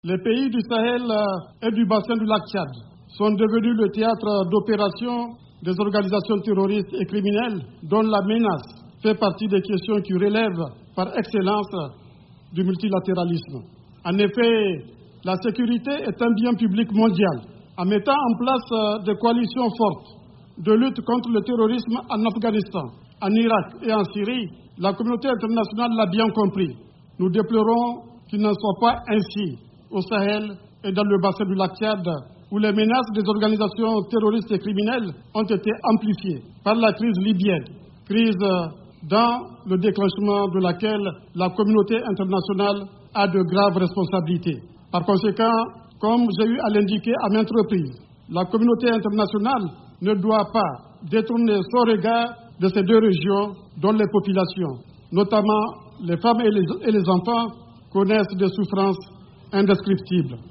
Les pays du Sahel et du bassin du lac Tchad sont devenus le théâtre d'opérations des organisations terroristes et criminelles dont la menace fait partie des questions qui relèvent par excellence du multilatéralisme. En effet, la sécurité est un bien public mondial. En mettant en place des coalitions fortes de lutte contre le terrorisme en Afghanistan, en Irak et en Syrie, la communauté internationale l'a bien compris. Nous déplorons qu'il n'en soit pas ainsi au Sahel et dans le bassin du lac Tchad, où les menaces des organisations terroristes et criminelles ont été amplifiées par la crise libyenne, crise dans le déclenchement de laquelle la communauté internationale a de graves responsabilités. Par conséquent, comme j'ai eu à l'indiquer à maintes reprises, la communauté internationale ne doit pas détourner son regard de ces deux régions dont les populations, notamment les femmes et les enfants, connaissent des souffrances indescriptibles.